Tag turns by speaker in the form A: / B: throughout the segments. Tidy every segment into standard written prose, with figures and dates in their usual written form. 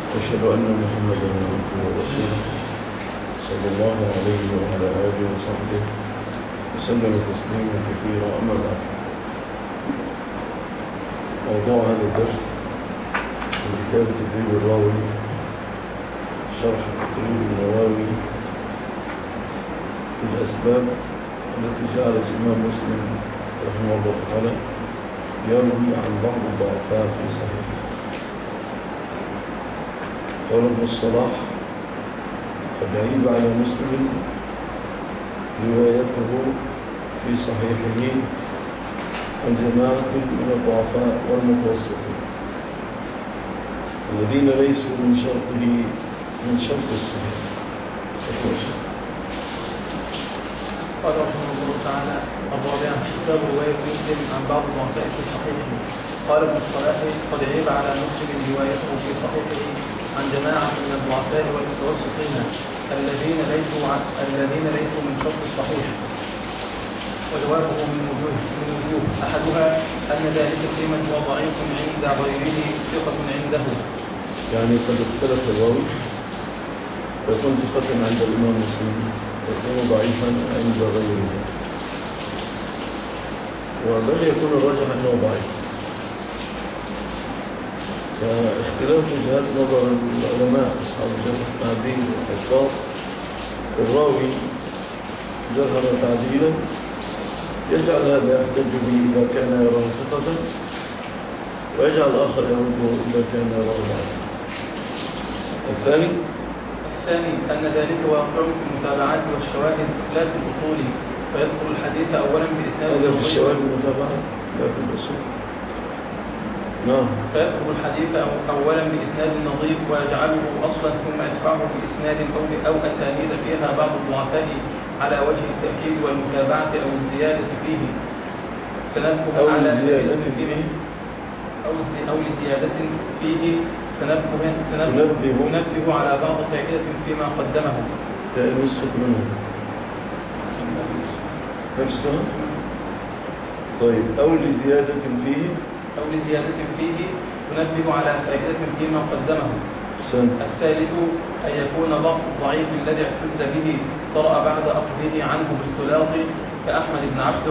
A: أشهد أن محمدا عبده ورسوله صلى الله عليه وعلى آله وصحبه وسلم تسليما كثيرا. أما بعد، موضوع هذا الدرس من كتاب تدريب الراوي شرح تدريب النووي في الأسباب التي جعلت الإمام مسلم رحمه الله تعالى يروي عن بعض الضعفاء في صحيحه. قال ابن الصلاح: قد عيب على مسلم روايته في صحيحه عن جماعة من الضعفاء والمتوسطين الذين ليسوا من شرط الصحيح.
B: قال رحمه الله تعالى: الرابع كتاب رواية مسلم عن بعض الضعفاء في صحيحه. قال ابن الصلاح: قد عيب على مسلم روايته في صحيحه عن جماعة من الضعفاء والمتوسطين الذين ليسوا من شرط الصحيح. وجوابه من وجوه أحدها أن ذلك فيما هو ضعيف عند غيره ثقة عنده،
A: يعني قد اختلف الراوي فيكون ثقة عند الإمام مسلم يكون ضعيفا عند غيره، وبل يكون الراجح أنه ضعيف. فاختلاف وجهات نظر العلماء أصحاب الجرح والتعديل والحفاظ. الراوي جرح تعديلا يجعل هذا يحتج به إذا كان يراه ثقة، ويجعل الآخر يرده إذا كان يراه ضعيفا. الثاني
B: أن ذلك واقع في المتابعات والشواهد لا في الأصول، فيذكر الحديث أولا بإسناد
A: هذا في الشواهد والمتابعات لا في الأصول. نعم.
B: فيذكر الحديث أولا بإسناد نظيف ويجعله أصلا ثم يدفعه بإسناد أو أسانيد فيها بعض الضعفاء على وجه التأكيد والمتابعة أو الزيادة فيه،
A: أو لزيادة
B: فيه تنبه على بعض فائدة فيما قدمه.
A: نسخة منه نفسها. طيب، أو لزيادة فيه تنبه على فائدة فيما قدمه. الثالث أن يكون ضعف الضعيف الذي احتج به طرأ بعد أخذه عنه باختلاط كأحمد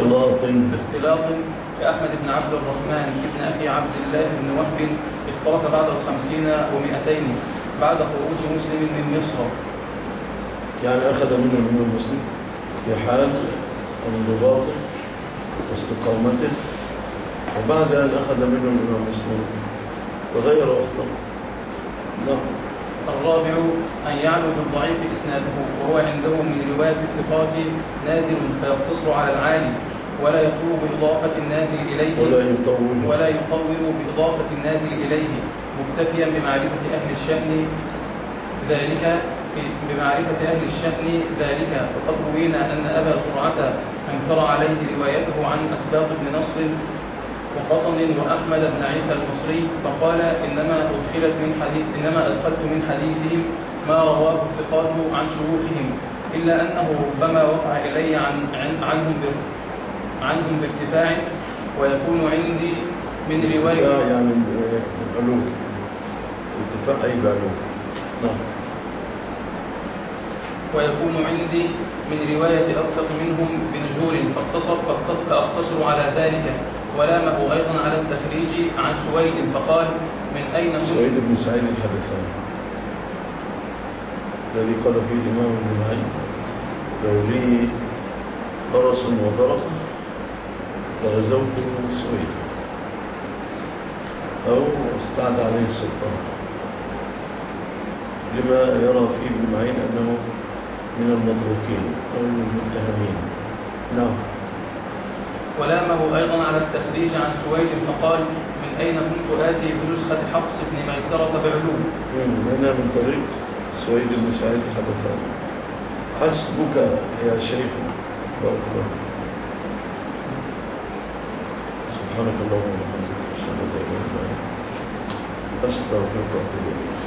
A: بن عبد الرحمن ابن أخي عبد الله بن وهب اختلط بعد 50 و200 بعد خروج مسلم من مصر. يعني أخذ منه الإمام مسلم في حال انضباطه واستقامته، وبعد أن أخذ منه الإمام مسلم وغير أخطأ. نعم.
B: الرابع أن يعلو بالضعيف إسناده، وهو عنده من رواية الثقات نازل فيقتصر على العالي، ولا يطول بإضافة النازل إليه مكتفيا بمعرفة أهل الشأن ذلك فقد روينا أن أبا زرعة أنكر عليه روايته عن أسباط بن نصر وقطن وأحمد بن عيسى المصري، فقال: إنما أدخلت من حديثهم ما رواه الثقات عن شيوخهم، إلا أنه ربما وقع إلي عنهم بارتفاع، ويكون عندي من رواية
A: يعني علوم ارتفاع أي بعلوم. نعم.
B: ويكون عندي من رواية أوثق منهم بنجور فاقتصر على ذلك، ولامه أيضا على التخريج عن سويد، فقال: من أين
A: سويد بن سعيد الحدثاني الذي قال فيه الإمام ابن معين: لو لي فرس وفرس لغزوت سويد، أو استعد عليه السلطان، لما يرى فيه ابن معين أنه من المتروكين أو المتهمين. نعم.
B: ولامه أيضا على التخريج عن سويد، فقال: من أين كنت آتي بنسخة حفص بن ميسرة بعلوم؟
A: هنا من طريق سويد بن سعيد الحدثاني. حسبك يا شيخ. بارك الله. سبحانك اللهم وبحمدك أشهد أن لا إله إلا أنت أستغفرك وأتوب إليك.